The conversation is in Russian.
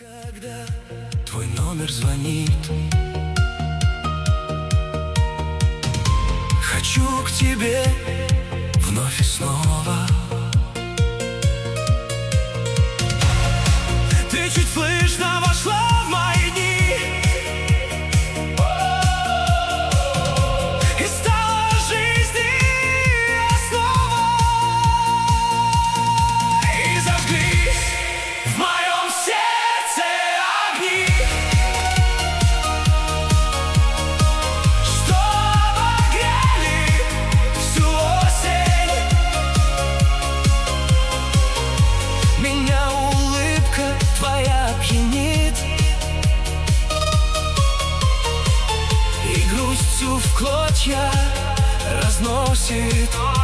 Когда твой номер звонит, хочу к тебе вновь и снова. Ты чуть слышно вошла в мои дни и стала жизни основой. И зажгли в моем сердце огни, что обогрели всю осень. Меня улыбка твоя пьянит и грустью в клочья разносит.